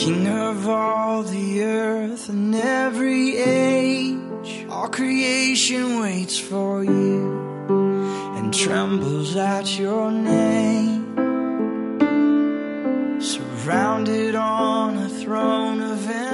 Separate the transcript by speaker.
Speaker 1: King of all the earth and every age, all creation waits for you and trembles at your name. Surrounded on a throne of